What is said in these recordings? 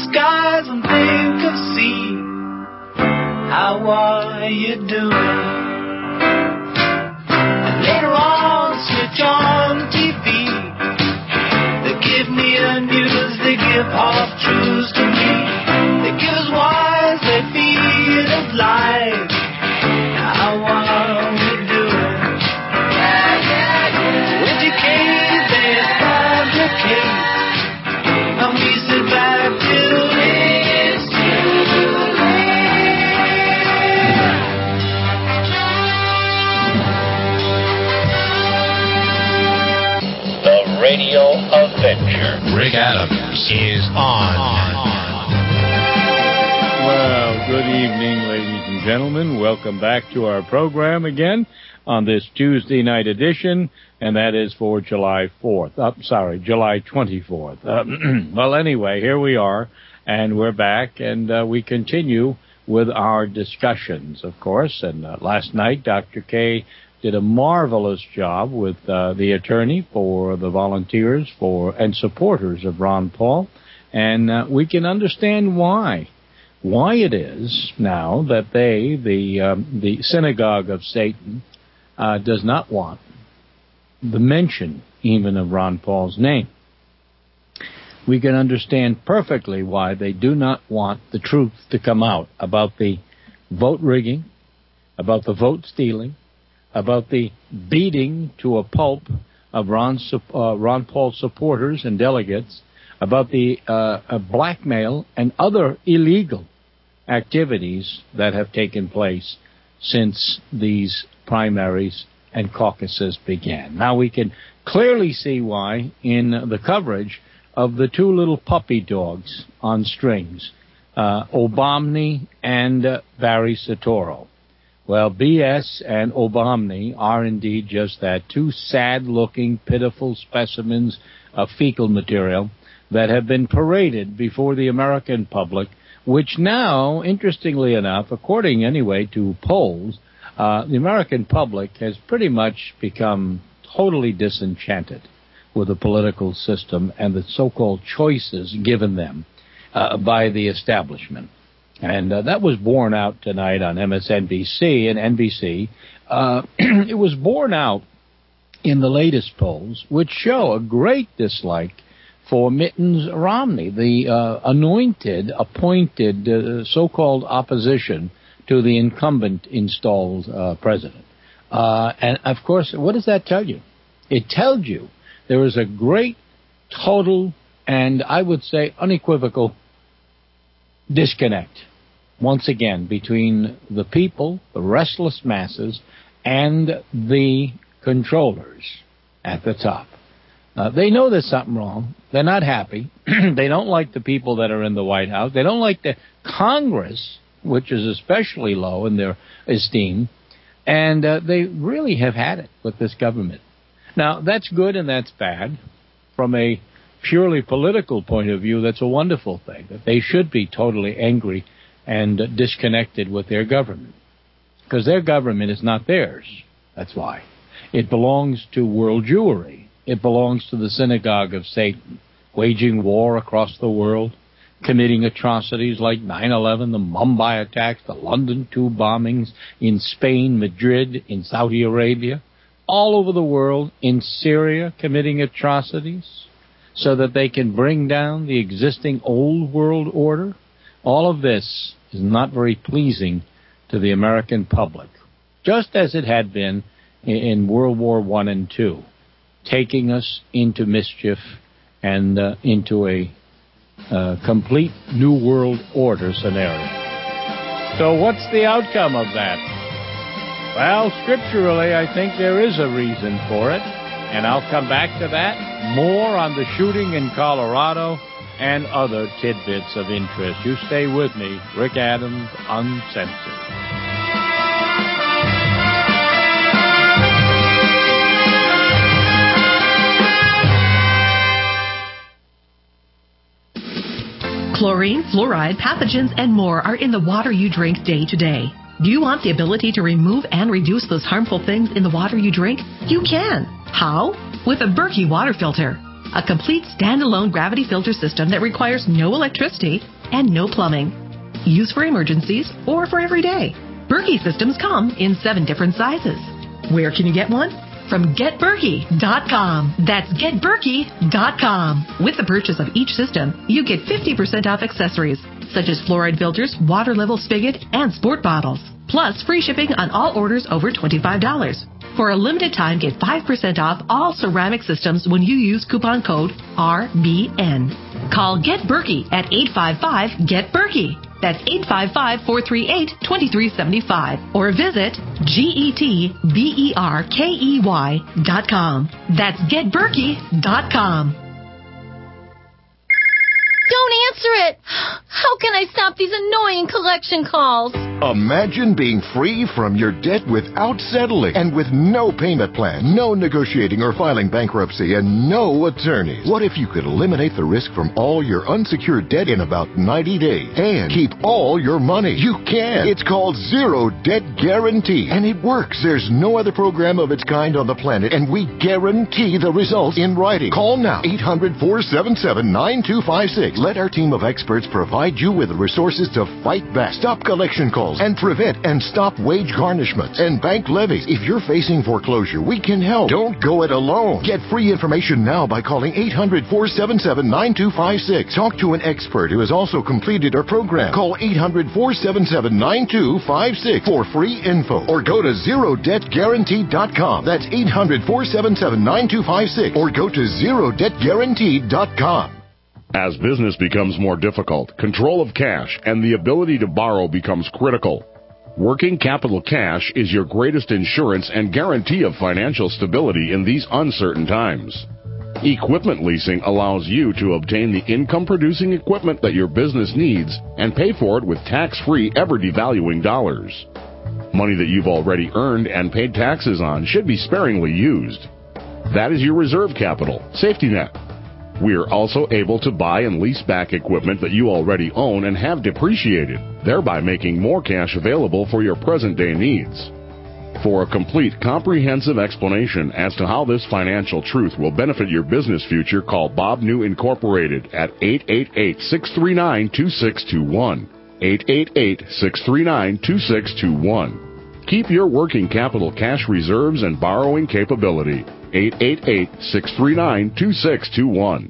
skies and think of sea. How are you doing? And later on, switch on TV. They give me the news, they give half truths to me. They give us wise, they feed us lies. How are we doing? Educated, they fabricate. And we sit back till it's too late. The Radio Adventure. Rick Adams is on. Well, good evening, ladies and gentlemen. Welcome back to our program again on this Tuesday night edition, and that is for July 4th. July 24th. Well, anyway, here we are, and we're back, and we continue with our discussions, of course. And last night, Dr. K did a marvelous job with the attorney for the volunteers and supporters of Ron Paul, and we can understand why it is now that the synagogue of Satan, does not want the mention even of Ron Paul's name. We can understand perfectly why they do not want the truth to come out about the vote rigging, about the vote stealing, about the beating to a pulp of Ron Paul supporters and delegates, about the blackmail and other illegal activities that have taken place since these primaries and caucuses began. Now we can clearly see why in the coverage of the two little puppy dogs on strings, Obomny and Barry Soetoro. Well, BS and Obomny are indeed just that, two sad-looking, pitiful specimens of fecal material that have been paraded before the American public, which now, interestingly enough, according anyway to polls, the American public has pretty much become totally disenchanted with the political system and the so-called choices given them by the establishment. And that was borne out tonight on MSNBC and NBC. It was borne out in the latest polls, which show a great dislike for Mittens Romney, the appointed so-called opposition to the incumbent installed president. And, of course, what does that tell you? It tells you there is a great, total, and I would say unequivocal disconnect, once again, between the people, the restless masses, and the controllers at the top. They know there's something wrong. They're not happy. They don't like the people that are in the White House. They don't like the Congress, which is especially low in their esteem. And they really have had it with this government. Now, that's good and that's bad. From a purely political point of view, that's a wonderful thing, that they should be totally angry and disconnected with their government. Because their government is not theirs. That's why. It belongs to world Jewry. It belongs to the synagogue of Satan, waging war across the world, committing atrocities like 9/11, the Mumbai attacks, the London tube bombings, in Spain, Madrid, in Saudi Arabia, all over the world, in Syria, committing atrocities so that they can bring down the existing old world order. All of this is not very pleasing to the American public, just as it had been in World War I and II. Taking us into mischief and into a complete New World Order scenario. So what's the outcome of that? Well, scripturally, I think there is a reason for it, and I'll come back to that. More on the shooting in Colorado and other tidbits of interest. You stay with me, Rick Adams, Uncensored. Chlorine, fluoride, pathogens, and more are in the water you drink day to day. Do you want the ability to remove and reduce those harmful things in the water you drink? You can. How? With a Berkey water filter. A complete standalone gravity filter system that requires no electricity and no plumbing. Use for emergencies or for every day. Berkey systems come in 7 different sizes. Where can you get one? From GetBerkey.com. That's GetBerkey.com. With the purchase of each system, you get 50% off accessories, such as fluoride filters, water level spigot, and sport bottles. Plus, free shipping on all orders over $25. For a limited time, get 5% off all ceramic systems when you use coupon code RBN. Call Get Berkey at 855-GET-BERKEY. That's 855-438-2375. Or visit GetBerkey.com. That's GetBerkey.com. Don't answer it! How can I stop these annoying collection calls? Imagine being free from your debt without settling and with no payment plan, no negotiating or filing bankruptcy, and no attorneys. What if you could eliminate the risk from all your unsecured debt in about 90 days and keep all your money? You can. It's called Zero Debt Guarantee, and it works. There's no other program of its kind on the planet, and we guarantee the results in writing. Call now, 800-477-9256. Let our team of experts provide you with the resources to fight back, stop collection calls, and prevent and stop wage garnishments and bank levies. If you're facing foreclosure, we can help. Don't go it alone. Get free information now by calling 800-477-9256. Talk to an expert who has also completed our program. Call 800-477-9256 for free info, or go to ZeroDebtGuarantee.com. That's 800-477-9256, or go to ZeroDebtGuarantee.com. As business becomes more difficult, control of cash and the ability to borrow becomes critical. Working capital cash is your greatest insurance and guarantee of financial stability in these uncertain times. Equipment leasing allows you to obtain the income-producing equipment that your business needs and pay for it with tax-free, ever-devaluing dollars. Money that you've already earned and paid taxes on should be sparingly used. That is your reserve capital, safety net. We are also able to buy and lease back equipment that you already own and have depreciated, thereby making more cash available for your present-day needs. For a complete, comprehensive explanation as to how this financial truth will benefit your business future, call Bob New Incorporated at 888-639-2621. 888-639-2621. Keep your working capital cash reserves and borrowing capability. 888-639-2621.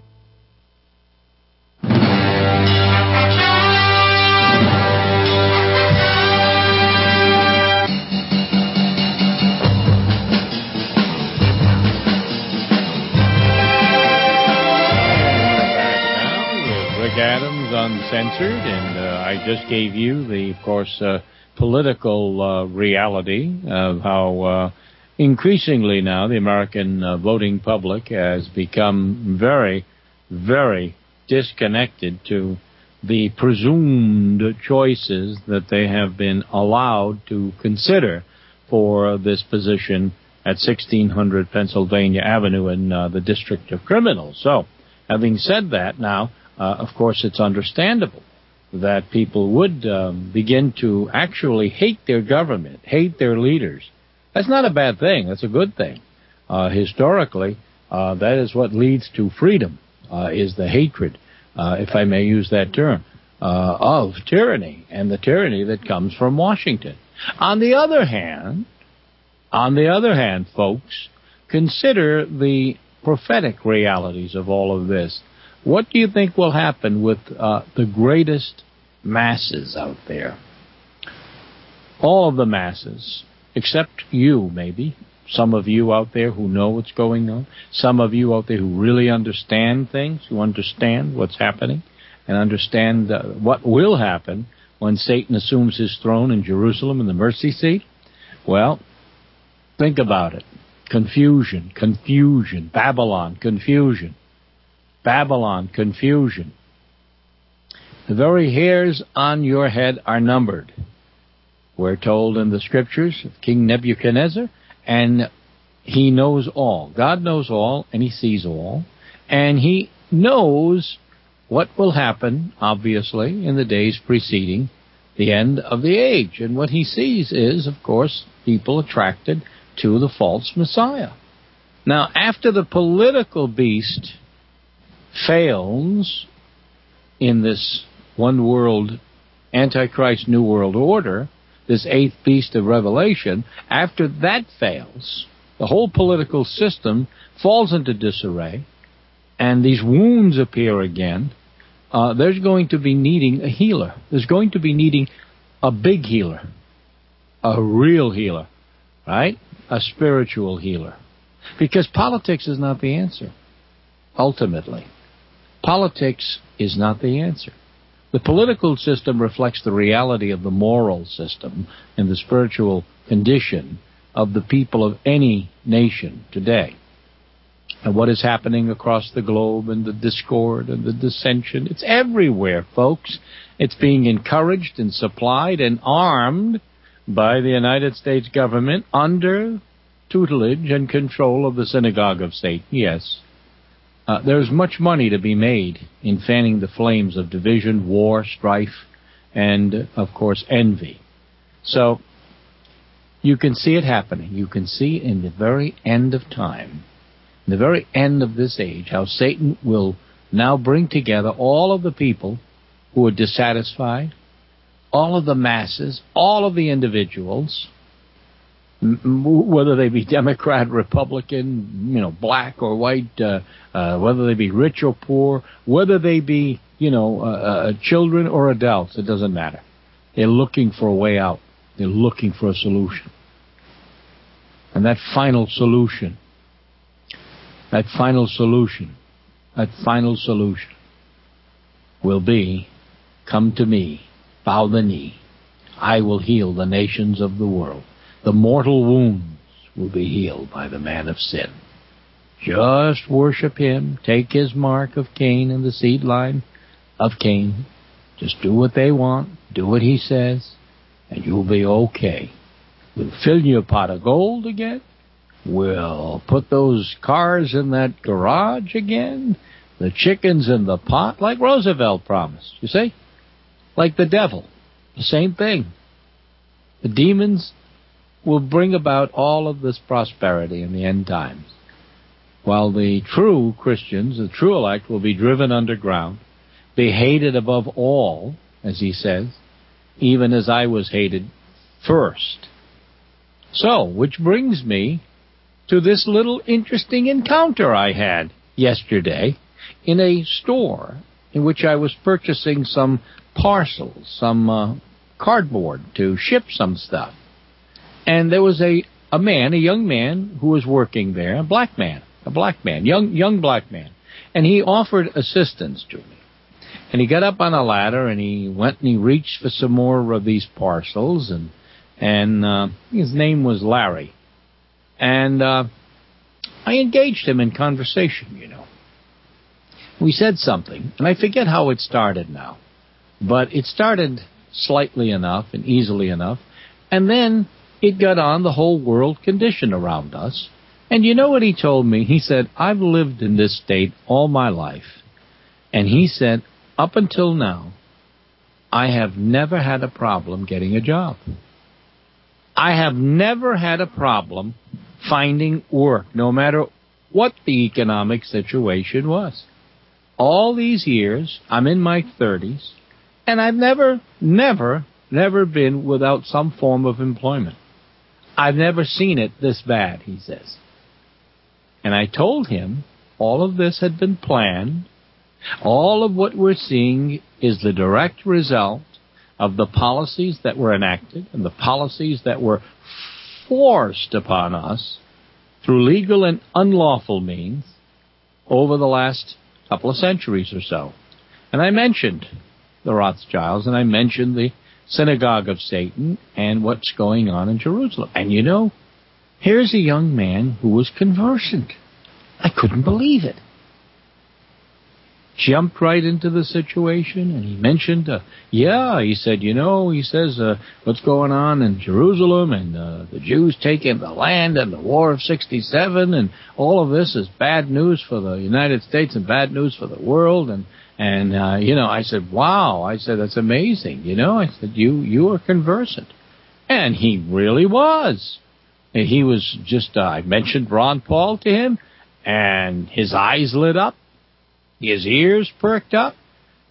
Rick Adams Uncensored, and I just gave you the, of course, political reality of how increasingly now the American voting public has become very, very disconnected to the presumed choices that they have been allowed to consider for this position at 1600 Pennsylvania Avenue in the District of Criminals. So, having said that, now, of course, it's understandable that people would begin to actually hate their government, hate their leaders. That's not a bad thing. That's a good thing. Historically, that is what leads to freedom, is the hatred, if I may use that term, of tyranny, and the tyranny that comes from Washington. On the other hand, folks, consider the prophetic realities of all of this. What do you think will happen with the greatest masses out there? All of the masses, except you, maybe. Some of you out there who know what's going on. Some of you out there who really understand things, who understand what's happening, and understand what will happen when Satan assumes his throne in Jerusalem in the mercy seat. Well, think about it. Confusion, Babylon, confusion. Babylon, confusion. The very hairs on your head are numbered. We're told in the scriptures of King Nebuchadnezzar, and he knows all. God knows all, and he sees all. And he knows what will happen, obviously, in the days preceding the end of the age. And what he sees is, of course, people attracted to the false Messiah. Now, after the political beast fails in this one world, Antichrist New World Order, this eighth beast of Revelation, after that fails, the whole political system falls into disarray, and these wounds appear again, there's going to be needing a healer. There's going to be needing a big healer, a real healer, right? A spiritual healer. Because politics is not the answer, ultimately. Politics is not the answer. The political system reflects the reality of the moral system and the spiritual condition of the people of any nation today. And what is happening across the globe, and the discord and the dissension, it's everywhere, folks. It's being encouraged and supplied and armed by the United States government under tutelage and control of the synagogue of Satan, yes. There's much money to be made in fanning the flames of division, war, strife, and, of course, envy. So, you can see it happening. You can see in the very end of time, in the very end of this age, how Satan will now bring together all of the people who are dissatisfied, all of the masses, all of the individuals, whether they be Democrat, Republican, black or white, whether they be rich or poor, whether they be, children or adults, it doesn't matter. They're looking for a way out. They're looking for a solution. And that final solution will be, come to me, bow the knee. I will heal the nations of the world. The mortal wounds will be healed by the man of sin. Just worship him. Take his mark of Cain and the seed line of Cain. Just do what they want. Do what he says. And you'll be okay. We'll fill you a pot of gold again. We'll put those cars in that garage again. The chickens in the pot, like Roosevelt promised. You see? Like the devil. The same thing. The demons will bring about all of this prosperity in the end times, while the true Christians, the true elect, will be driven underground, be hated above all, as he says, even as I was hated first. So, which brings me to this little interesting encounter I had yesterday in a store in which I was purchasing some parcels, some cardboard to ship some stuff. And there was a young man who was working there, a black man, young black man. And he offered assistance to me. And he got up on a ladder and he went and he reached for some more of these parcels. And his name was Larry. And I engaged him in conversation, We said something, and I forget how it started now. But it started slightly enough and easily enough. And then it got on the whole world condition around us. And you know what he told me? He said, I've lived in this state all my life. And he said, up until now, I have never had a problem getting a job. I have never had a problem finding work, no matter what the economic situation was. All these years, I'm in my 30s, and I've never been without some form of employment. I've never seen it this bad, he says. And I told him all of this had been planned. All of what we're seeing is the direct result of the policies that were enacted and the policies that were forced upon us through legal and unlawful means over the last couple of centuries or so. And I mentioned the Rothschilds, and I mentioned the synagogue of Satan and what's going on in Jerusalem. And here's a young man who was conversant. I couldn't believe it. Jumped right into the situation, and he mentioned, he said, what's going on in Jerusalem, and the Jews taking the land, and the War of 67, and all of this is bad news for the United States and bad news for the world, and I said, wow. I said, that's amazing. I said, you are conversant. And he really was. And he was just, I mentioned Ron Paul to him, and his eyes lit up, his ears perked up,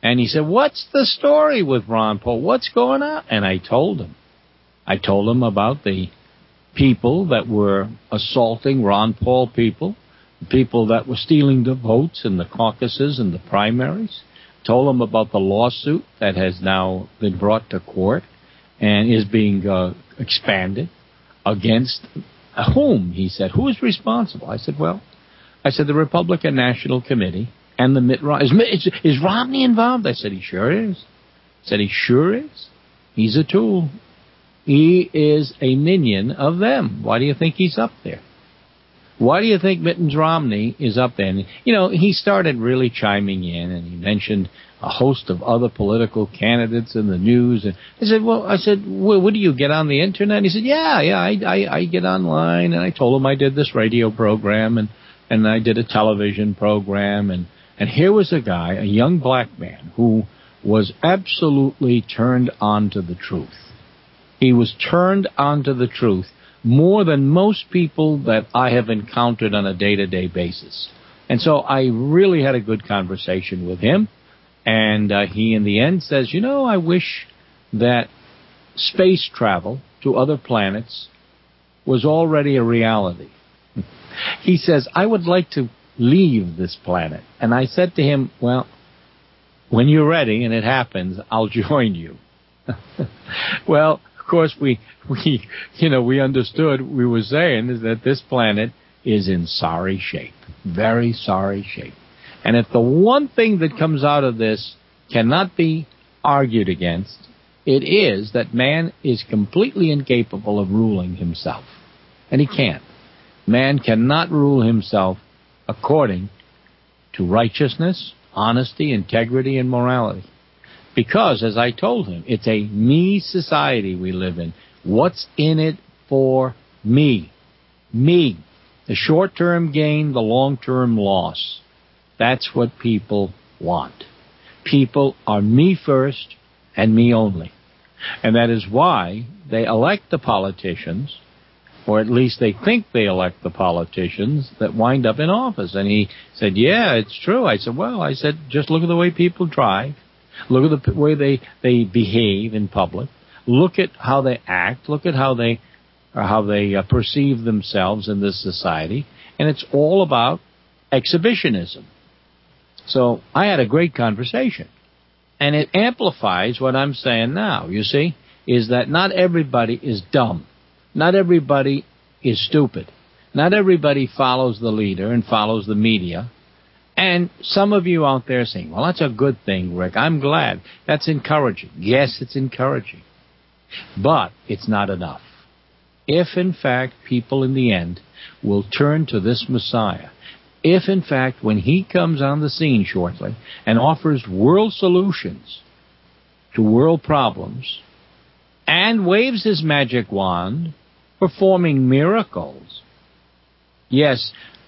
And he said, what's the story with Ron Paul? What's going on? And I told him. I told him about the people that were assaulting Ron Paul people, the people that were stealing the votes in the caucuses and the primaries. Told him about the lawsuit that has now been brought to court and is being expanded against whom? He said, who is responsible? I said, the Republican National Committee and the Mitt Romney. Is Romney involved? I said, he sure is. I said, he sure is. He's a tool. He is a minion of them. Why do you think he's up there? Why do you think Mitt Romney is up there? And, he started really chiming in, and he mentioned a host of other political candidates in the news. And I said, what do you get on the internet? And he said, yeah, I get online. And I told him I did this radio program, and I did a television program. And here was a guy, a young black man, who was absolutely turned on to the truth. He was turned on to the truth more than most people that I have encountered on a day-to-day basis. And so I really had a good conversation with him. And he, in the end, says, I wish that space travel to other planets was already a reality. He says, I would like to leave this planet. And I said to him, well, when you're ready and it happens, I'll join you. Well, of course, we understood, we were saying is that this planet is in sorry shape, very sorry shape. And if the one thing that comes out of this cannot be argued against, it is that man is completely incapable of ruling himself. And he can't. Man cannot rule himself according to righteousness, honesty, integrity, and morality. Because, as I told him, it's a me society we live in. What's in it for me? Me. The short-term gain, the long-term loss. That's what people want. People are me first and me only. And that is why they elect the politicians, or at least they think they elect the politicians that wind up in office. And he said, yeah, it's true. I said, just look at the way people drive. Look at the way they behave in public. Look at how they act. Look at how they perceive themselves in this society. And it's all about exhibitionism. So I had a great conversation. And it amplifies what I'm saying now, you see, is that not everybody is dumb. Not everybody is stupid. Not everybody follows the leader and follows the media. And some of you out there saying, well, that's a good thing, Rick. I'm glad. That's encouraging. Yes, it's encouraging. But it's not enough. If, in fact, people in the end will turn to this Messiah, if, in fact, when he comes on the scene shortly and offers world solutions to world problems and waves his magic wand, performing miracles, yes,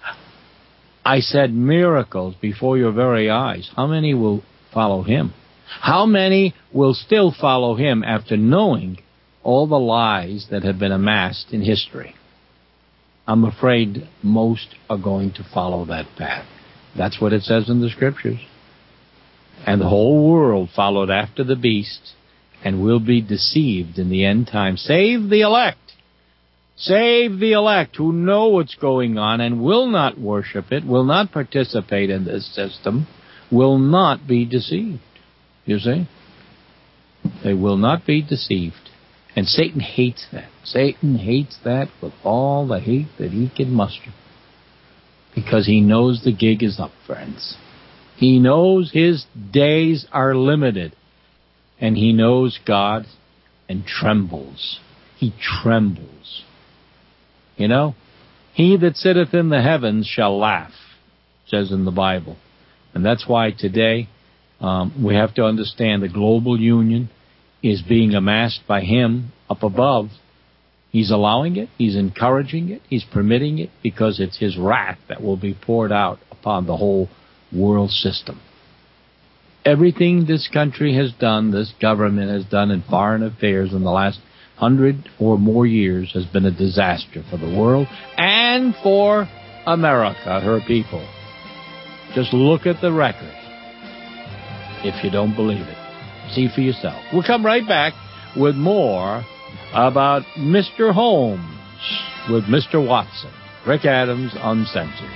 I said miracles before your very eyes. How many will follow him? How many will still follow him after knowing all the lies that have been amassed in history? I'm afraid most are going to follow that path. That's what it says in the Scriptures. And the whole world followed after the beast and will be deceived in the end time. Save the elect. Save the elect who know what's going on and will not worship it, will not participate in this system, will not be deceived. You see? They will not be deceived. And Satan hates that. Satan hates that with all the hate that he can muster. Because he knows the gig is up, friends. He knows his days are limited. And he knows God and trembles. He trembles. You know, he that sitteth in the heavens shall laugh, says in the Bible. And that's why today we have to understand the global union is being amassed by him up above. He's allowing it. He's encouraging it. He's permitting it because it's his wrath that will be poured out upon the whole world system. Everything this country has done, this government has done in foreign affairs in the last 100 or more years has been a disaster for the world and for America, her people. Just look at the record. if you don't believe it. See for yourself. We'll come right back with more about Mr. Holmes with Mr. Watson. Rick Adams, Uncensored.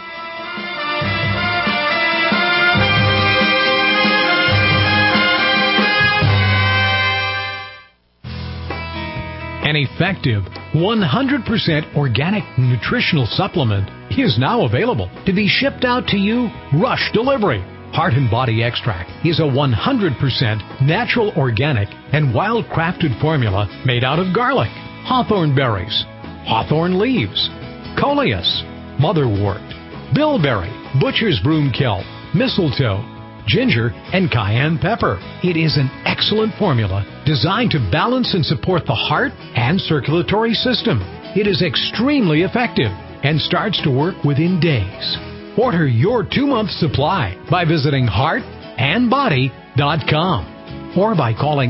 An effective 100% organic nutritional supplement is now available to be shipped out to you rush delivery. Heart and Body Extract is a 100% natural, organic, and wild-crafted formula made out of garlic, hawthorn berries, hawthorn leaves, coleus, motherwort, bilberry, butcher's broomkill, mistletoe, ginger, and cayenne pepper. It is an excellent formula designed to balance and support the heart and circulatory system. It is extremely effective and starts to work within days. Order your 2-month supply by visiting heartandbody.com or by calling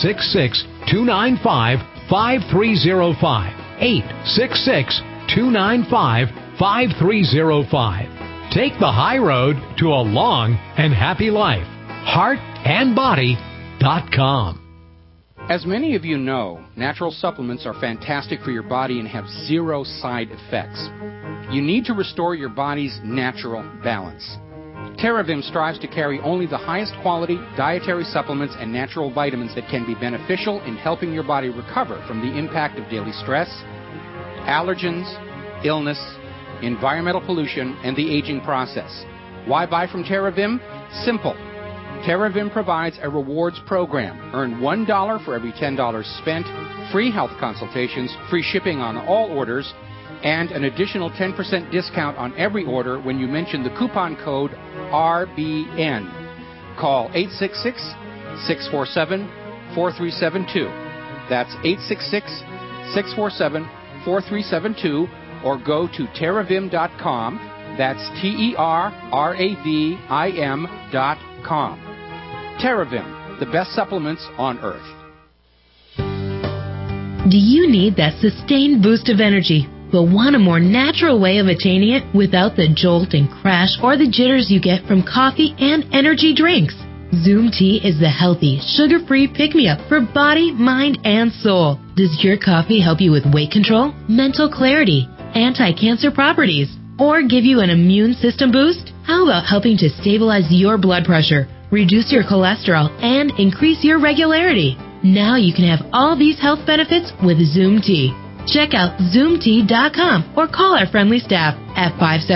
866-295-5305. 866-295-5305. Take the high road to a long and happy life. heartandbody.com. As many of you know, natural supplements are fantastic for your body and have zero side effects. You need to restore your body's natural balance. TerraVim strives to carry only the highest quality dietary supplements and natural vitamins that can be beneficial in helping your body recover from the impact of daily stress, allergens, illness, environmental pollution, and the aging process. Why buy from TerraVim? Simple. TerraVim provides a rewards program. Earn $1 for every $10 spent, free health consultations, free shipping on all orders, and an additional 10% discount on every order when you mention the coupon code RBN. Call 866-647-4372. That's 866-647-4372, or go to terravim.com. That's TerraVim.com. TerraVim, the best supplements on earth. Do you need that sustained boost of energy, but want a more natural way of attaining it without the jolt and crash or the jitters you get from coffee and energy drinks? Zoom Tea is the healthy, sugar-free pick-me-up for body, mind, and soul. Does your coffee help you with weight control, mental clarity, anti-cancer properties, or give you an immune system boost? How about helping to stabilize your blood pressure, reduce your cholesterol, and increase your regularity? Now you can have all these health benefits with Zoom Tea. Check out ZoomTea.com or call our friendly staff at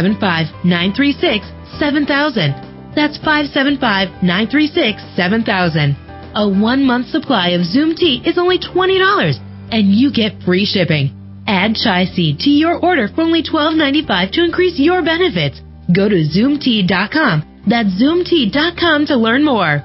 575-936-7000. That's 575-936-7000. A 1-month supply of Zoom Tea is only $20, and you get free shipping. Add chai seed to your order for only $12.95 to increase your benefits. Go to ZoomTea.com. That's ZoomTea.com to learn more.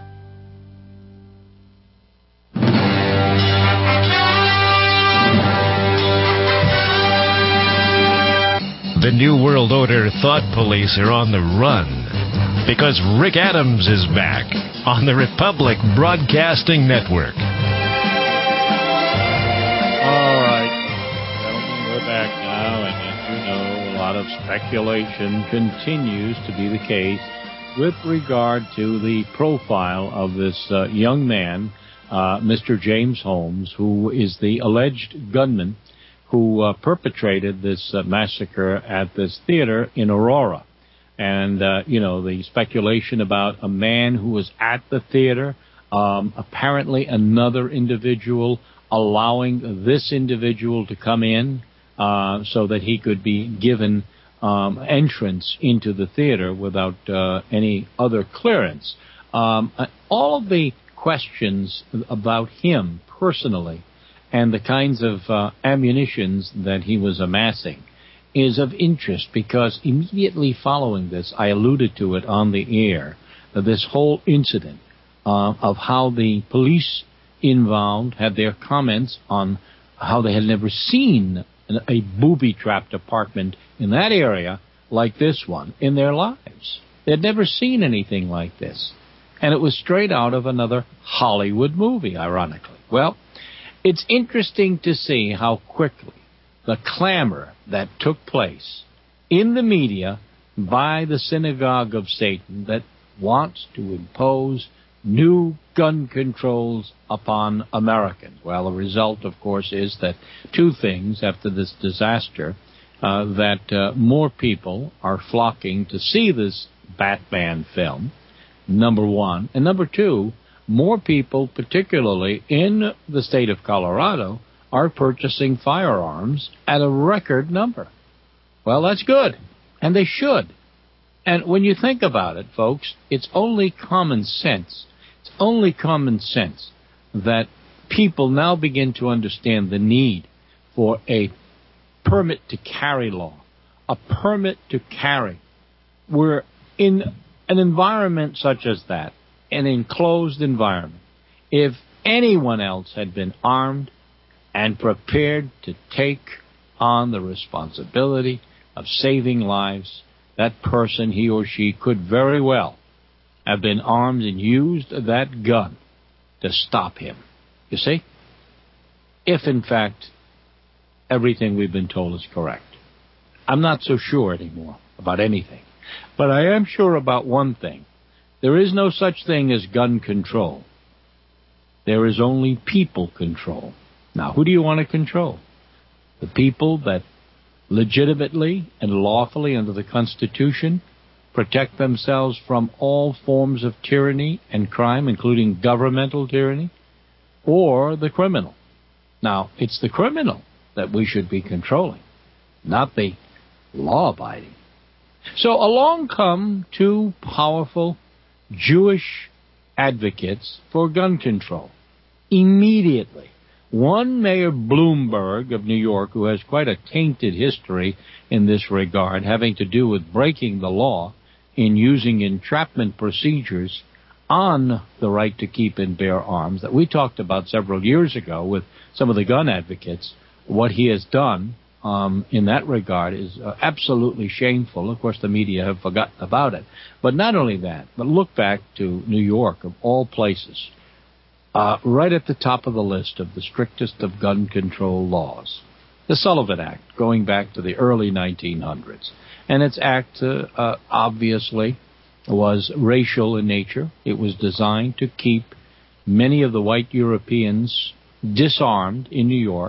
The New World Order thought police are on the run because Rick Adams is back on the Republic Broadcasting Network. All right, gentlemen, we're back now, and as you know, a lot of speculation continues to be the case with regard to the profile of this young man, Mr. James Holmes, who is the alleged gunman who perpetrated this massacre at this theater in Aurora. And, the speculation about a man who was at the theater, apparently another individual allowing this individual to come in so that he could be given entrance into the theater without any other clearance. All of the questions about him personally and the kinds of ammunitions that he was amassing is of interest, because immediately following this, I alluded to it on the air, this whole incident of how the police involved had their comments on how they had never seen a booby-trapped apartment in that area like this one in their lives. They had never seen anything like this. And it was straight out of another Hollywood movie, ironically. Well, it's interesting to see how quickly the clamor that took place in the media by the synagogue of Satan that wants to impose new gun controls upon Americans? Well, the result, of course, is that two things after this disaster, that more people are flocking to see this Batman film, number one. And number two, more people, particularly in the state of Colorado, are purchasing firearms at a record number. Well, that's good, and they should. And when you think about it, folks, it's only common sense. It's only common sense that people now begin to understand the need for a permit to carry law, a permit to carry. We're in an environment such as that, an enclosed environment. If anyone else had been armed and prepared to take on the responsibility of saving lives, that person, he or she, could very well have been armed and used that gun to stop him. You see? If, in fact, everything we've been told is correct. I'm not so sure anymore about anything. But I am sure about one thing. There is no such thing as gun control. There is only people control. Now, who do you want to control? The people that legitimately and lawfully under the Constitution protect themselves from all forms of tyranny and crime, including governmental tyranny, or the criminal? Now, it's the criminal that we should be controlling, not the law-abiding. So along come two powerful Jewish advocates for gun control. Immediately, one, Mayor Bloomberg of New York, who has quite a tainted history in this regard, having to do with breaking the law in using entrapment procedures on the right to keep and bear arms that we talked about several years ago with some of the gun advocates. What he has done in that regard is absolutely shameful. Of course, the media have forgotten about it. But not only that, but look back to New York, of all places, right at the top of the list of the strictest of gun control laws, the Sullivan Act, going back to the early 1900s. And its act, obviously, was racial in nature. It was designed to keep many of the white Europeans disarmed in New York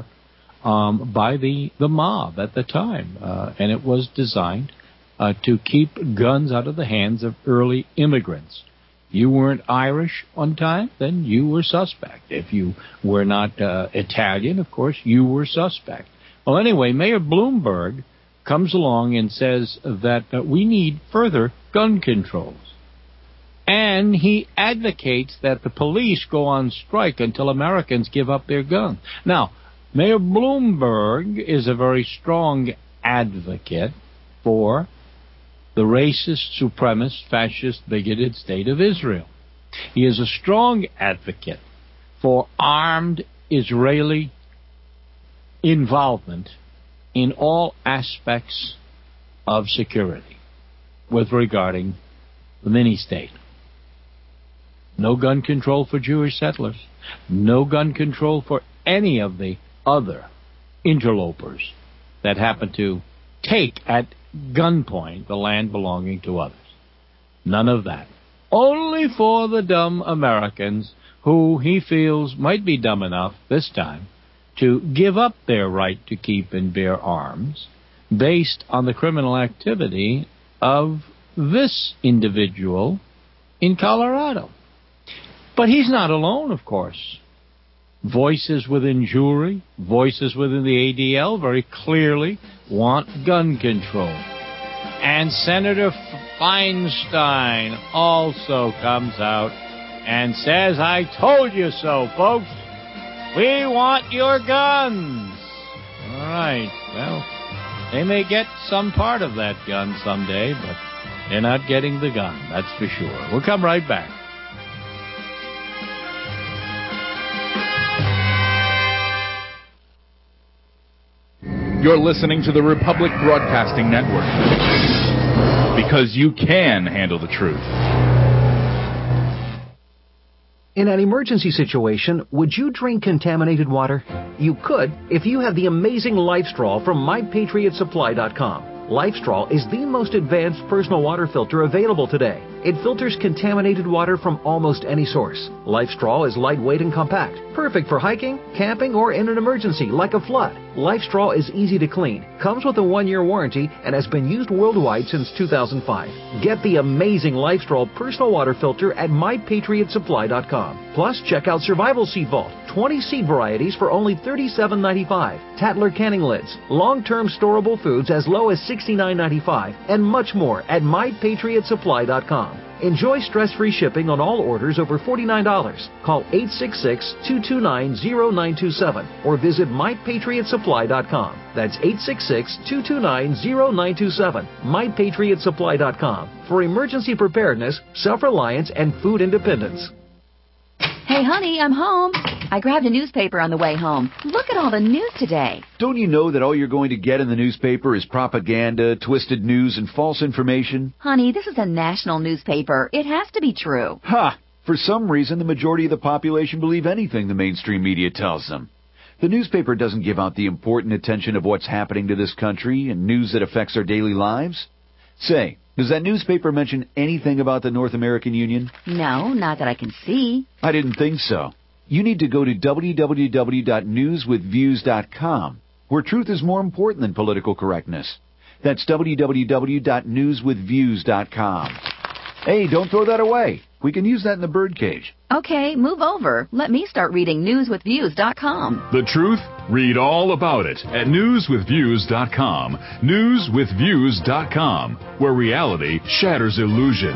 by the mob at the time. And it was designed to keep guns out of the hands of early immigrants. You weren't Irish on time, then you were suspect. If you were not Italian, of course, you were suspect. Well, anyway, Mayor Bloomberg comes along and says that we need further gun controls. And he advocates that the police go on strike until Americans give up their guns. Now, Mayor Bloomberg is a very strong advocate for the racist, supremacist, fascist, bigoted state of Israel. He is a strong advocate for armed Israeli involvement in all aspects of security with regarding the mini-state. No gun control for Jewish settlers. No gun control for any of the other interlopers that happen to take at gunpoint the land belonging to others. None of that. Only for the dumb Americans who he feels might be dumb enough this time to give up their right to keep and bear arms based on the criminal activity of this individual in Colorado. But he's not alone, of course. Voices within Jewry, voices within the ADL very clearly want gun control. And Senator Feinstein also comes out and says, "I told you so, folks. We want your guns." All right, well, they may get some part of that gun someday, but they're not getting the gun, that's for sure. We'll come right back. You're listening to the Republic Broadcasting Network, because you can handle the truth. In an emergency situation, would you drink contaminated water? You could if you have the amazing LifeStraw from MyPatriotSupply.com. LifeStraw is the most advanced personal water filter available today. It filters contaminated water from almost any source. LifeStraw is lightweight and compact, perfect for hiking, camping, or in an emergency like a flood. LifeStraw is easy to clean, comes with a 1-year warranty, and has been used worldwide since 2005. Get the amazing LifeStraw personal water filter at MyPatriotSupply.com. Plus, check out Survival Seed Vault, 20 seed varieties for only $37.95, Tatler canning lids, long-term storable foods as low as $69.95, and much more at MyPatriotSupply.com. Enjoy stress-free shipping on all orders over $49. Call 866-229-0927 or visit MyPatriotSupply.com. That's 866-229-0927. MyPatriotSupply.com for emergency preparedness, self-reliance, and food independence. Hey, honey, I'm home. I grabbed a newspaper on the way home. Look at all the news today. Don't you know that all you're going to get in the newspaper is propaganda, twisted news, and false information? Honey, this is a national newspaper. It has to be true. Ha! For some reason, the majority of the population believe anything the mainstream media tells them. The newspaper doesn't give out the important attention of what's happening to this country and news that affects our daily lives. Say, does that newspaper mention anything about the North American Union? No, not that I can see. I didn't think so. You need to go to www.newswithviews.com, where truth is more important than political correctness. That's www.newswithviews.com. Hey, don't throw that away. We can use that in the birdcage. Okay, move over. Let me start reading newswithviews.com. The truth? Read all about it at newswithviews.com. Newswithviews.com, where reality shatters illusion.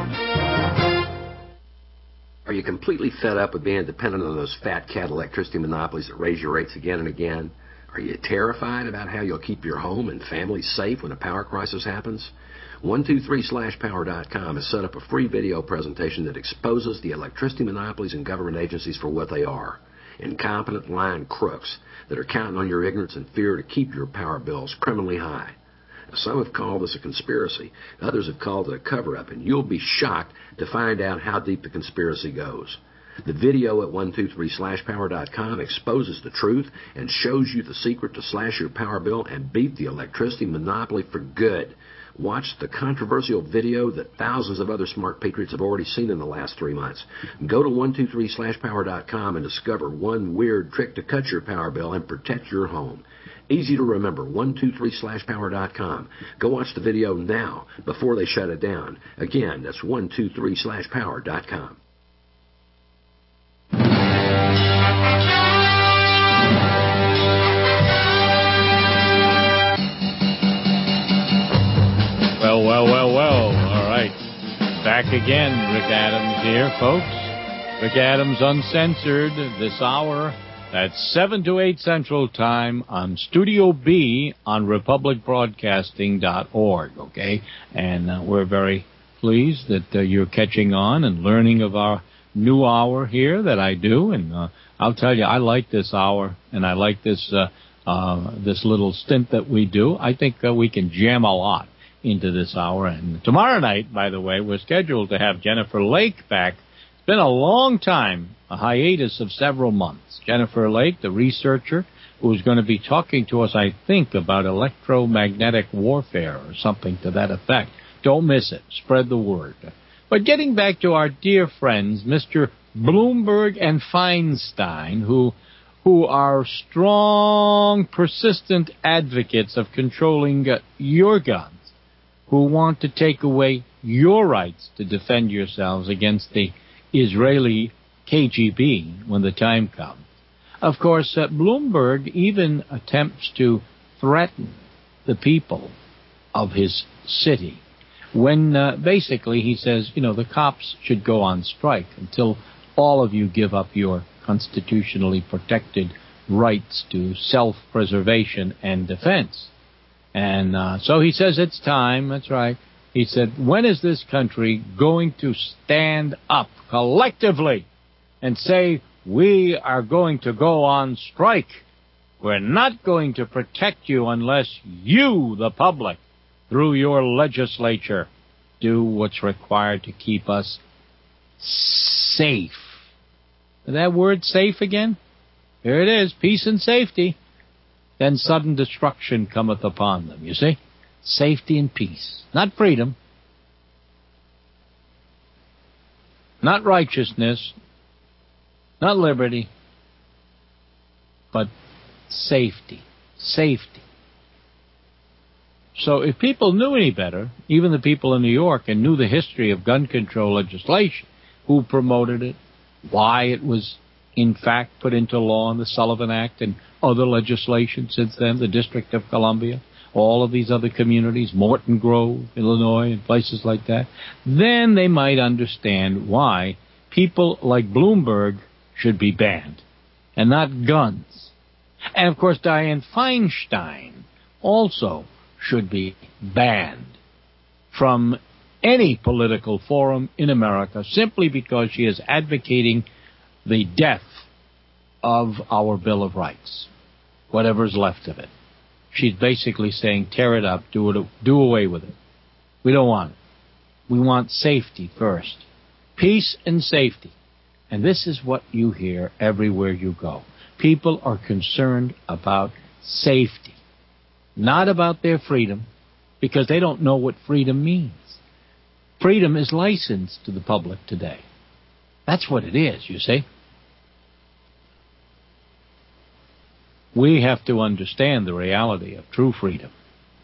Are you completely fed up with being dependent on those fat cat electricity monopolies that raise your rates again and again? Are you terrified about how you'll keep your home and family safe when a power crisis happens? 123slashpower.com has set up a free video presentation that exposes the electricity monopolies and government agencies for what they are. Incompetent, lying crooks that are counting on your ignorance and fear to keep your power bills criminally high. Some have called this a conspiracy. Others have called it a cover-up, and you'll be shocked to find out how deep the conspiracy goes. The video at 123slashpower.com exposes the truth and shows you the secret to slash your power bill and beat the electricity monopoly for good. Watch the controversial video that thousands of other smart patriots have already seen in the last 3 months. Go to 123slashpower.com and discover one weird trick to cut your power bill and protect your home. Easy to remember, 123slashpower.com. Go watch the video now before they shut it down. Again, that's 123slashpower.com. Well. All right. Back again. Rick Adams here, folks. Rick Adams Uncensored this hour. That's 7 to 8 Central Time on Studio B on republicbroadcasting.org, okay? And we're very pleased that you're catching on and learning of our new hour here that I do. And I'll tell you, I like this hour, and I like this this little stint that we do. I think we can jam a lot into this hour. And tomorrow night, by the way, we're scheduled to have Jennifer Lake back. It's been a long time, a hiatus of several months. Jennifer Lake, the researcher, who's going to be talking to us, I think, about electromagnetic warfare or something to that effect. Don't miss it. Spread the word. But getting back to our dear friends, Mr. Bloomberg and Feinstein, who are strong, persistent advocates of controlling your guns, who want to take away your rights to defend yourselves against the Israeli KGB when the time comes. Of course, Bloomberg even attempts to threaten the people of his city when basically he says, the cops should go on strike until all of you give up your constitutionally protected rights to self-preservation and defense. And so he says it's time. That's right. He said, when is this country going to stand up collectively and say, we are going to go on strike? We're not going to protect you unless you, the public, through your legislature, do what's required to keep us safe. That word safe again? Here it is, peace and safety. Then sudden destruction cometh upon them. You see? Safety and peace. Not freedom. Not righteousness, not liberty, but safety. Safety. So if people knew any better, even the people in New York, and knew the history of gun control legislation, who promoted it, why it was in fact put into law in the Sullivan Act and other legislation since then, the District of Columbia, all of these other communities, Morton Grove, Illinois, and places like that, then they might understand why people like Bloomberg should be banned, and not guns. And, of course, Dianne Feinstein also should be banned from any political forum in America simply because she is advocating the death of our Bill of Rights, whatever's left of it. She's basically saying, tear it up, do away with it. We don't want it. We want safety first. Peace and safety. And this is what you hear everywhere you go. People are concerned about safety, not about their freedom, because they don't know what freedom means. Freedom is licensed to the public today. That's what it is, you see. We have to understand the reality of true freedom.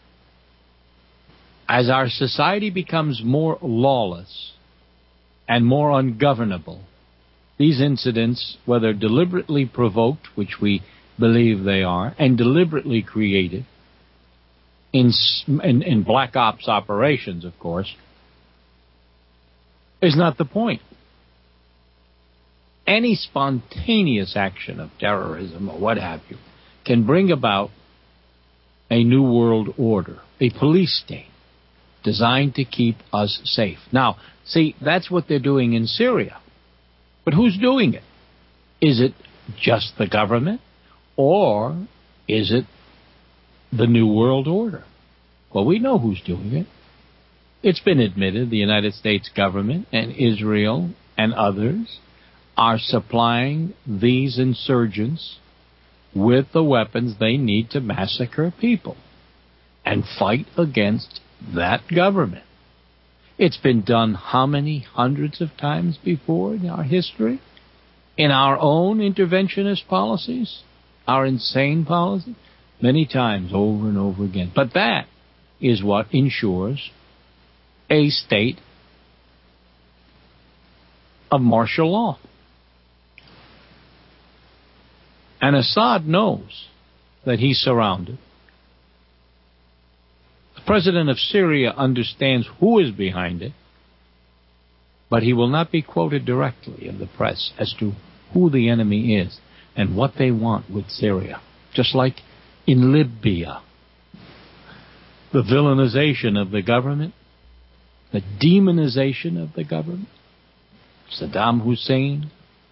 As our society becomes more lawless and more ungovernable, these incidents, whether deliberately provoked, which we believe they are, and deliberately created in black ops operations, of course, is not the point. Any spontaneous action of terrorism or what have you can bring about a new world order, a police state designed to keep us safe. Now, see, that's what they're doing in Syria. But who's doing it? Is it just the government, or is it the New World Order? Well, we know who's doing it. It's been admitted the United States government and Israel and others are supplying these insurgents with the weapons they need to massacre people and fight against that government. It's been done how many hundreds of times before in our history? In our own interventionist policies, our insane policies, many times over and over again. But that is what ensures a state of martial law. And Assad knows that he's surrounded. The president of Syria understands who is behind it, but he will not be quoted directly in the press as to who the enemy is and what they want with Syria. Just like in Libya, the villainization of the government, the demonization of the government, Saddam Hussein.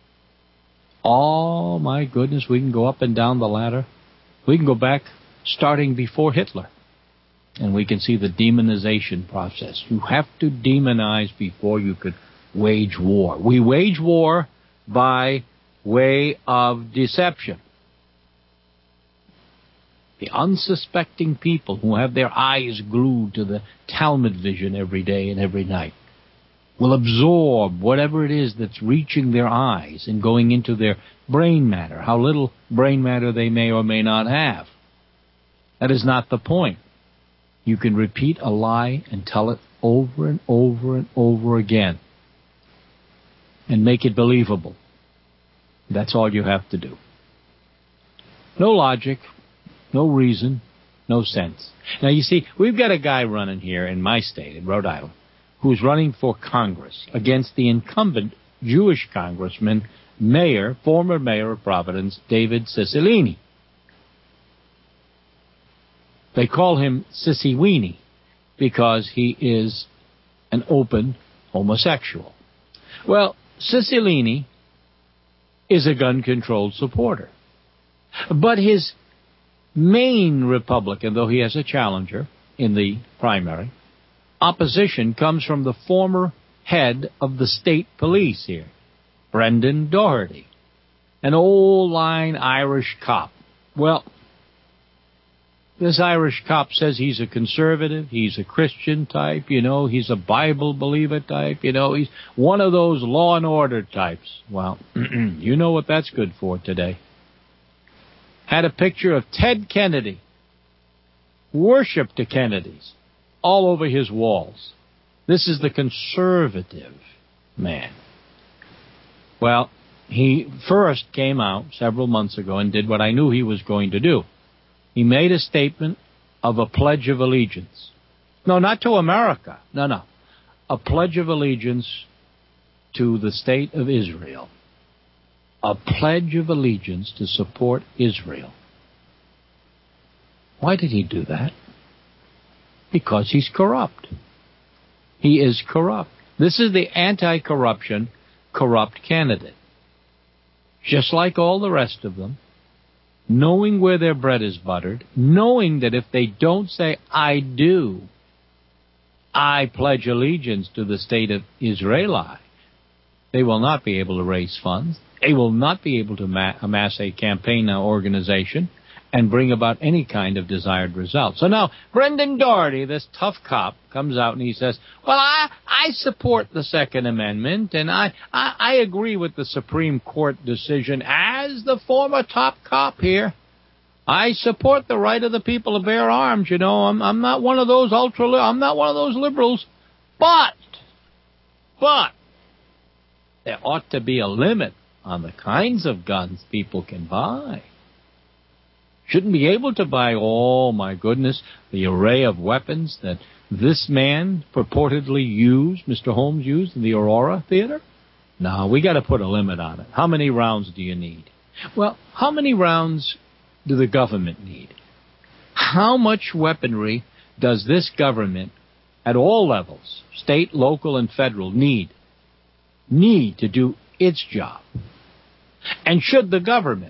Oh, my goodness, we can go up and down the ladder. We can go back starting before Hitler, and we can see the demonization process. You have to demonize before you could wage war. We wage war by way of deception. The unsuspecting people who have their eyes glued to the Talmud vision every day and every night will absorb whatever it is that's reaching their eyes and going into their brain matter, how little brain matter they may or may not have. That is not the point. You can repeat a lie and tell it over and over and over again and make it believable. That's all you have to do. No logic, no reason, no sense. Now, you see, we've got a guy running here in my state, in Rhode Island, who's running for Congress against the incumbent Jewish congressman, former mayor of Providence, David Cicilline. They call him Cicciwini because he is an open homosexual. Well, Cicilline is a gun-controlled supporter. But his main Republican, though he has a challenger in the primary, opposition comes from the former head of the state police here, Brendan Doherty, an old-line Irish cop. Well, This Irish cop says he's a conservative, he's a Christian type, he's a Bible believer type, he's one of those law and order types. Well, you know what that's good for today. Had a picture of Ted Kennedy, worshipped the Kennedys, all over his walls. This is the conservative man. Well, he first came out several months ago and did what I knew he was going to do. He made a statement of a pledge of allegiance. No, not to America. No. A pledge of allegiance to the state of Israel. A pledge of allegiance to support Israel. Why did he do that? Because he's corrupt. He is corrupt. This is the anti-corruption, corrupt candidate. Just like all the rest of them, knowing where their bread is buttered, knowing that if they don't say, I do, I pledge allegiance to the state of Israel, they will not be able to raise funds. They will not be able to amass a campaign organization and bring about any kind of desired result. So now, Brendan Doherty, this tough cop, comes out and he says, well, I support the Second Amendment, and I agree with the Supreme Court decision as the former top cop here. I support the right of the people to bear arms, I'm not one of those I'm not one of those liberals. But, there ought to be a limit on the kinds of guns people can buy. Shouldn't be able to buy, oh my goodness, the array of weapons that this man purportedly used, Mr. Holmes used in the Aurora Theater? No, we got to put a limit on it. How many rounds do you need? Well, how many rounds do the government need? How much weaponry does this government, at all levels, state, local, and federal, need to do its job? And should the government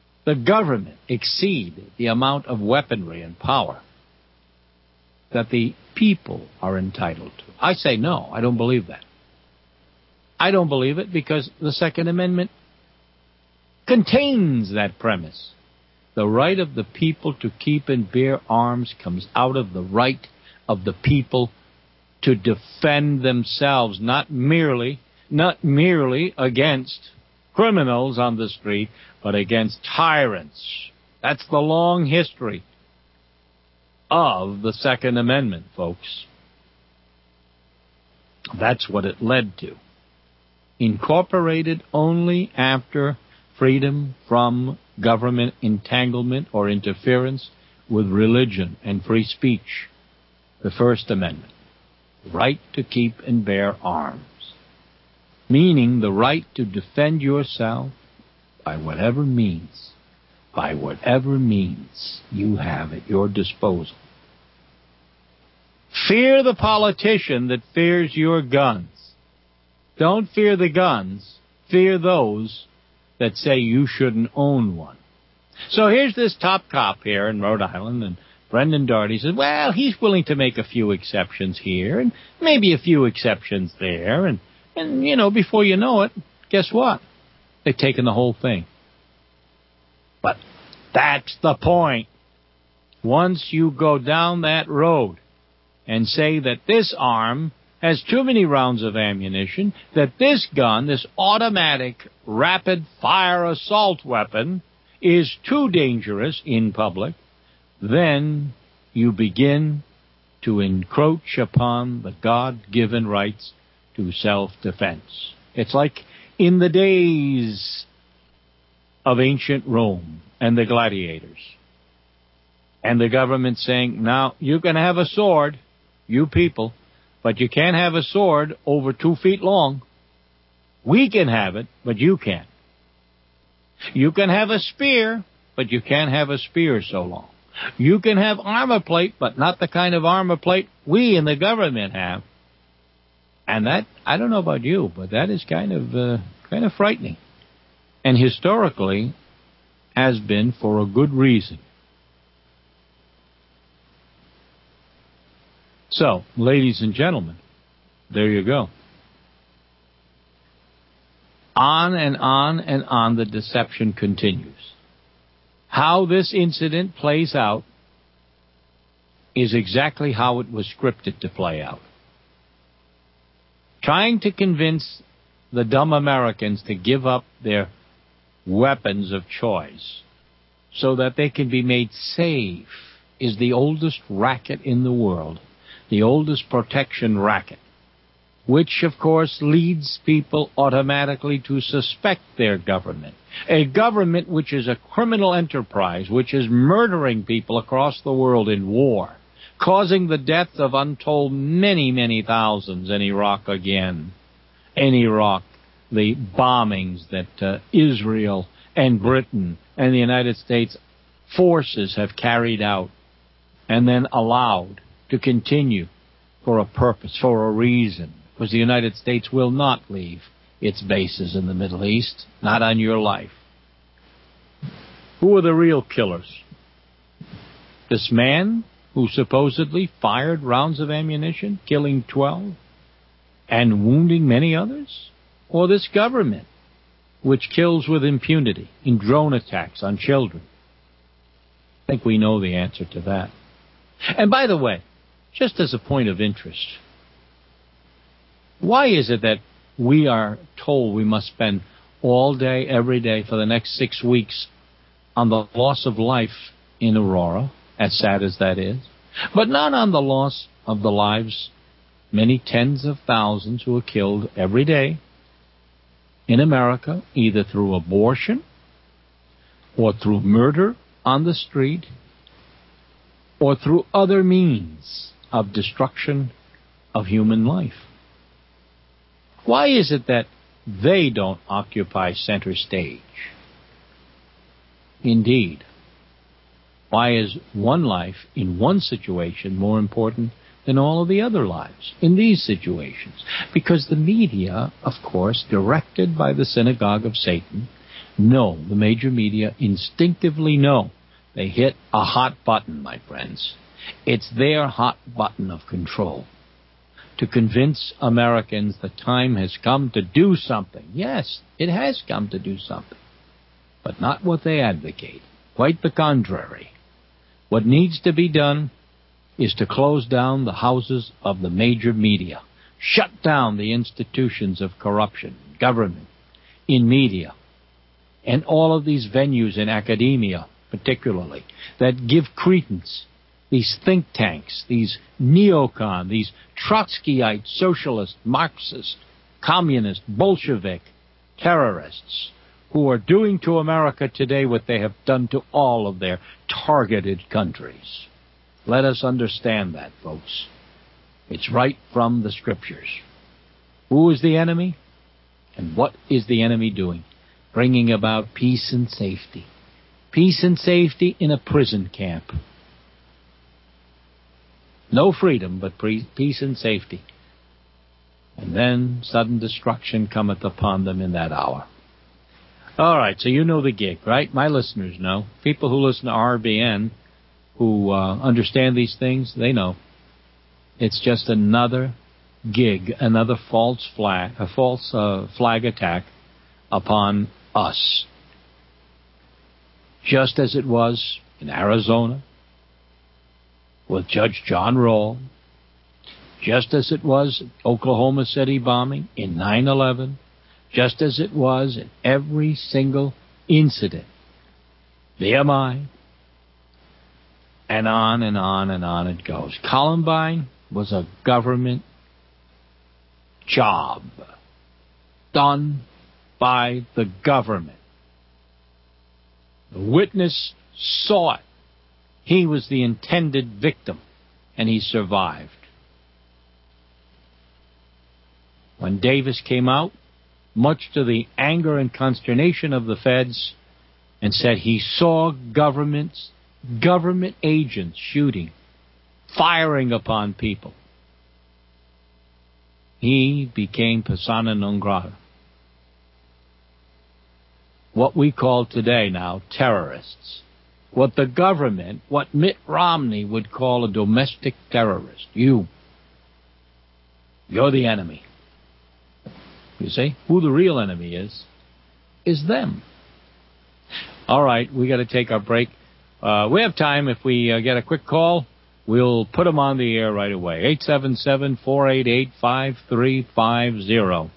exceed the amount of weaponry and power that the people are entitled to? I say no. I don't believe that. I don't believe it because the Second Amendment contains that premise. The right of the people to keep and bear arms comes out of the right of the people to defend themselves, not merely against criminals on the street, but against tyrants. That's the long history of the Second Amendment, folks. That's what it led to. Incorporated only after freedom from government entanglement or interference with religion and free speech. The First Amendment. Right to keep and bear arms. Meaning the right to defend yourself by whatever means you have at your disposal. Fear the politician that fears your guns. Don't fear the guns. Fear those that say you shouldn't own one. So here's this top cop here in Rhode Island, and Brendan Doherty says, well, he's willing to make a few exceptions here and maybe a few exceptions there, and before you know it, guess what? They've taken the whole thing. But that's the point. Once you go down that road and say that this arm has too many rounds of ammunition, that this gun, this automatic rapid-fire assault weapon, is too dangerous in public, then you begin to encroach upon the God-given rights to self-defense. It's like in the days of ancient Rome and the gladiators. And the government saying, now, you can have a sword, you people, but you can't have a sword over 2 feet long. We can have it, but you can't. You can have a spear, but you can't have a spear so long. You can have armor plate, but not the kind of armor plate we in the government have. And that, I don't know about you, but that is kind of frightening. And historically has been for a good reason. So, ladies and gentlemen, there you go. On and on and on the deception continues. How this incident plays out is exactly how it was scripted to play out. Trying to convince the dumb Americans to give up their weapons of choice so that they can be made safe is the oldest racket in the world, the oldest protection racket, which, of course, leads people automatically to suspect their government. A government which is a criminal enterprise, which is murdering people across the world in war, causing the death of untold many, many thousands in Iraq again. In Iraq, the bombings that Israel and Britain and the United States forces have carried out and then allowed to continue for a purpose, for a reason, because the United States will not leave its bases in the Middle East, not on your life. Who are the real killers? This man who supposedly fired rounds of ammunition, killing 12 and wounding many others? Or this government, which kills with impunity in drone attacks on children? I think we know the answer to that. And by the way, just as a point of interest, why is it that we are told we must spend all day, every day, for the next 6 weeks on the loss of life in Aurora, as sad as that is, but not on the loss of the lives, many tens of thousands who are killed every day in America, either through abortion or through murder on the street or through other means of destruction of human life? Why is it that they don't occupy center stage? Indeed, why is one life in one situation more important than all of the other lives in these situations? Because the media, of course, directed by the synagogue of Satan, know, the major media instinctively know, they hit a hot button, my friends. It's their hot button of control to convince Americans the time has come to do something. Yes, it has come to do something, but not what they advocate. Quite the contrary. What needs to be done is to close down the houses of the major media, shut down the institutions of corruption, government, in media, and all of these venues in academia, particularly, that give credence, these think tanks, these neocon, these Trotskyite, socialist, Marxist, communist, Bolshevik terrorists who are doing to America today what they have done to all of their targeted countries. Let us understand that, folks. It's right from the Scriptures. Who is the enemy? And what is the enemy doing? Bringing about peace and safety. Peace and safety in a prison camp. No freedom, but peace and safety. And then sudden destruction cometh upon them in that hour. All right, so you know the gig, right? My listeners know. People who listen to RBN, who understand these things, they know. It's just another gig, another false flag attack upon us. Just as it was in Arizona with Judge John Rawls, just as it was Oklahoma City bombing in 9/11, just as it was in every single incident, VMI, and on and on and on it goes. Columbine was a government job done by the government. The witness saw it. He was the intended victim, and he survived. When Davis came out, much to the anger and consternation of the feds, and said he saw government agents shooting, firing upon people, he became persona non grata. What we call today now terrorists. What the government, what Mitt Romney would call a domestic terrorist. You're the enemy. You see? Who the real enemy is them. All right, we got to take our break. We have time if we get a quick call. we'll put them on the air right away. 877-488-5350.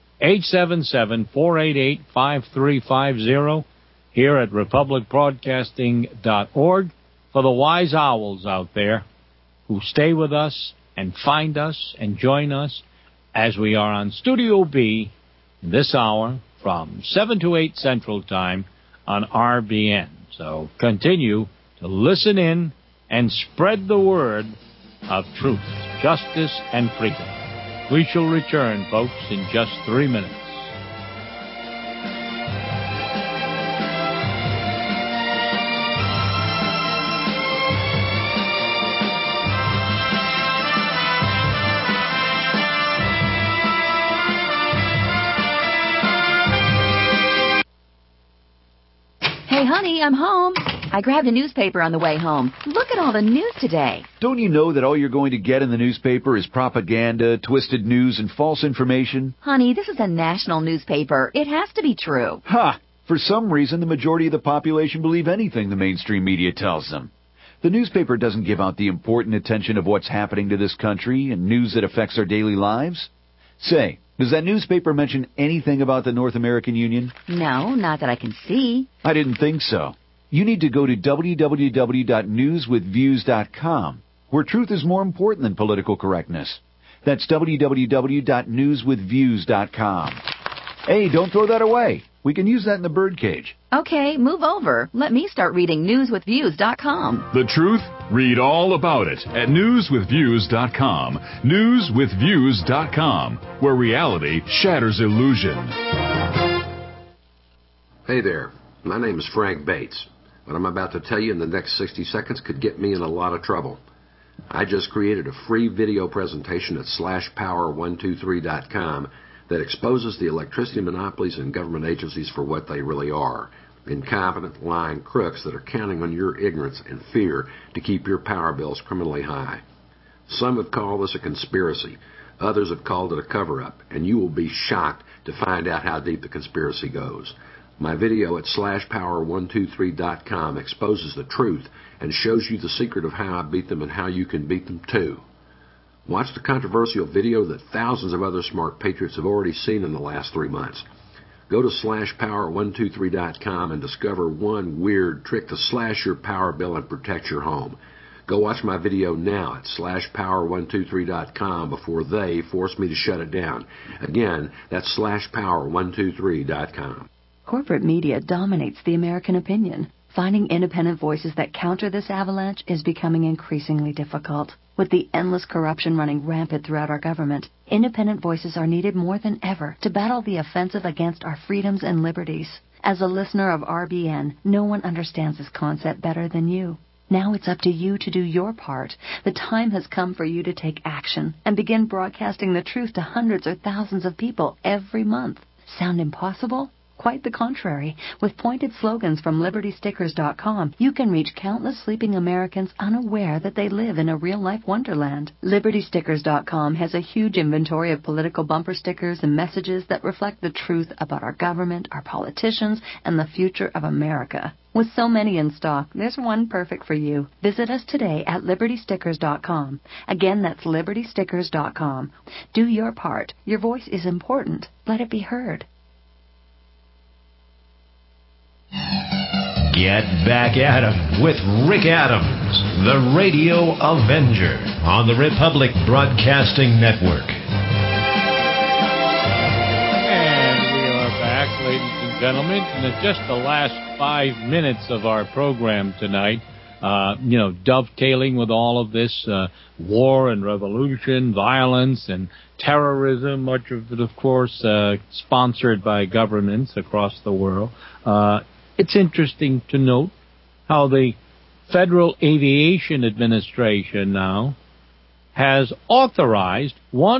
877-488-5350 here at republicbroadcasting.org for the wise owls out there who stay with us and find us and join us as we are on Studio B this hour from 7 to 8 Central Time on RBN. So continue to listen in and spread the word of truth, justice, and freedom. We shall return, folks, in just 3 minutes. Hey, honey, I'm home. I grabbed a newspaper on the way home. Look at all the news today. Don't you know that all you're going to get in the newspaper is propaganda, twisted news, and false information? Honey, this is a national newspaper. It has to be true. Ha! For some reason, the majority of the population believe anything the mainstream media tells them. The newspaper doesn't give out the important attention of what's happening to this country and news that affects our daily lives. Say, does that newspaper mention anything about the North American Union? No, not that I can see. I didn't think so. You need to go to www.newswithviews.com, where truth is more important than political correctness. That's www.newswithviews.com. Hey, don't throw that away. We can use that in the birdcage. Okay, move over. Let me start reading newswithviews.com. The truth? Read all about it at newswithviews.com. Newswithviews.com, where reality shatters illusion. Hey there, my name is Frank Bates. What I'm about to tell you in the next 60 seconds could get me in a lot of trouble. I just created a free video presentation at slashpower123.com that exposes the electricity monopolies and government agencies for what they really are. Incompetent, lying crooks that are counting on your ignorance and fear to keep your power bills criminally high. Some have called this a conspiracy. Others have called it a cover-up, and you will be shocked to find out how deep the conspiracy goes. My video at slashpower123.com exposes the truth and shows you the secret of how I beat them and how you can beat them too. Watch the controversial video that thousands of other smart patriots have already seen in the last 3 months. Go to slashpower123.com and discover one weird trick to slash your power bill and protect your home. Go watch my video now at slashpower123.com before they force me to shut it down. Again, that's slashpower123.com. Corporate media dominates the American opinion. Finding independent voices that counter this avalanche is becoming increasingly difficult. With the endless corruption running rampant throughout our government, independent voices are needed more than ever to battle the offensive against our freedoms and liberties. As a listener of RBN, no one understands this concept better than you. Now it's up to you to do your part. The time has come for you to take action and begin broadcasting the truth to hundreds or thousands of people every month. Sound impossible? Quite the contrary. With pointed slogans from LibertyStickers.com, you can reach countless sleeping Americans unaware that they live in a real-life wonderland. LibertyStickers.com has a huge inventory of political bumper stickers and messages that reflect the truth about our government, our politicians, and the future of America. With so many in stock, there's one perfect for you. Visit us today at LibertyStickers.com. Again, that's LibertyStickers.com. Do your part. Your voice is important. Let it be heard. Get back at 'em with Rick Adams, the Radio Avenger, on the Republic Broadcasting Network. And we are back, ladies and gentlemen, in just the last 5 minutes of our program tonight. Dovetailing with all of this war and revolution, violence and terrorism, much of it, of course, sponsored by governments across the world. It's interesting to note how the Federal Aviation Administration now has authorized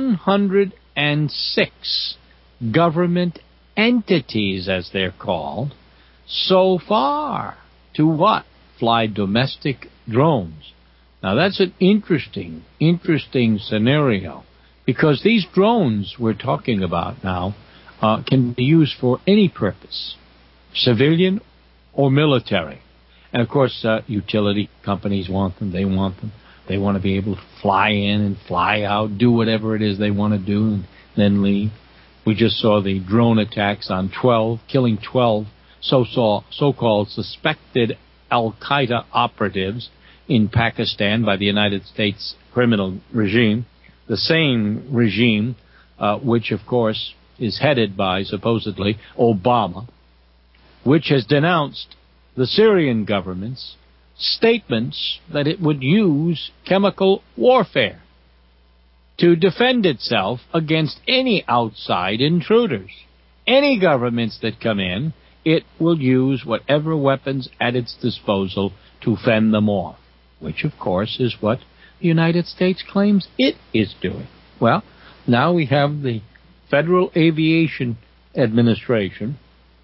106 government entities, as they're called, so far to what? Fly domestic drones. Now, that's an interesting scenario, because these drones we're talking about now can be used for any purpose, civilian or military. And, of course, utility companies want them, they want them. They want to be able to fly in and fly out, do whatever it is they want to do, and then leave. We just saw the drone attacks on 12, killing 12 so-called suspected al-Qaeda operatives in Pakistan by the United States criminal regime, the same regime which, of course, is headed by, supposedly, Obama, which has denounced the Syrian government's statements that it would use chemical warfare to defend itself against any outside intruders. Any governments that come in, it will use whatever weapons at its disposal to fend them off, which, of course, is what the United States claims it is doing. Well, now we have the Federal Aviation Administration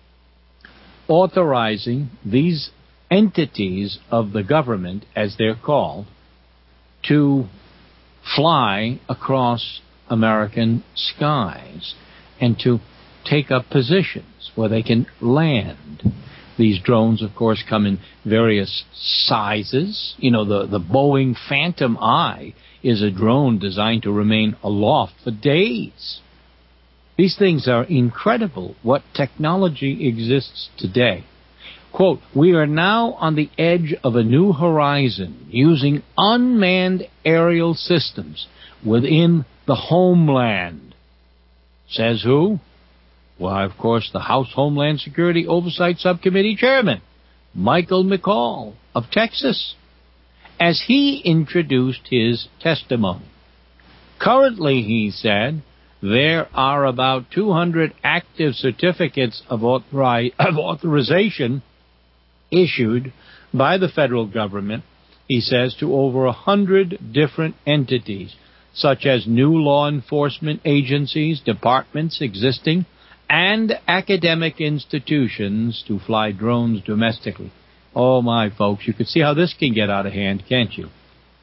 authorizing these entities of the government, as they're called, to fly across American skies and to take up positions where they can land. These drones, of course, come in various sizes. You know, the Boeing Phantom Eye is a drone designed to remain aloft for days. These things are incredible, what technology exists today. Quote, "We are now on the edge of a new horizon using unmanned aerial systems within the homeland." Says who? Why, of course, the House Homeland Security Oversight Subcommittee Chairman, Michael McCaul of Texas, as he introduced his testimony. Currently, he said, there are about 200 active certificates of authorization issued by the federal government, he says, to over 100 different entities, such as new law enforcement agencies, departments existing, and academic institutions to fly drones domestically. Oh, my folks, you can see how this can get out of hand, can't you?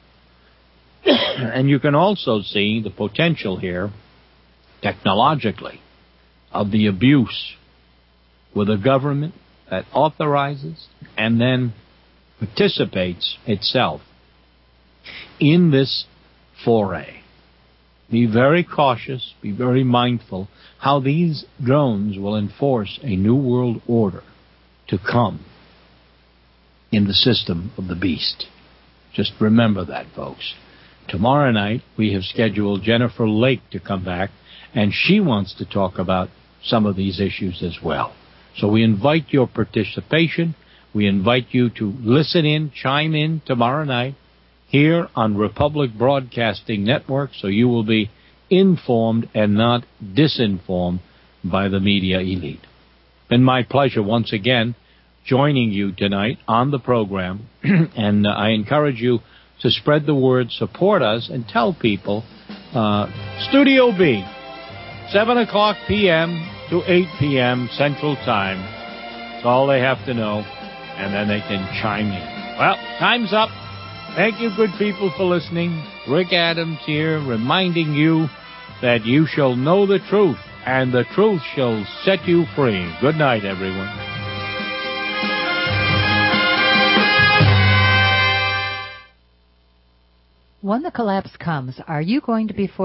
And you can also see the potential here, technologically, of the abuse with a government that authorizes and then participates itself in this foray. Be very cautious, be very mindful how these drones will enforce a new world order to come in the system of the beast. Just remember that, folks. Tomorrow night, we have scheduled Jennifer Lake to come back, and she wants to talk about some of these issues as well. So we invite your participation. We invite you to listen in, chime in tomorrow night here on Republic Broadcasting Network, so you will be informed and not disinformed by the media elite. Been my pleasure once again joining you tonight on the program, and I encourage you to spread the word, support us, and tell people. Studio B, 7 o'clock p.m. to 8 p.m. Central Time. That's all they have to know, and then they can chime in. Well, time's up. Thank you, good people, for listening. Rick Adams here, reminding you that you shall know the truth, and the truth shall set you free. Good night, everyone. When the collapse comes, are you going to be forced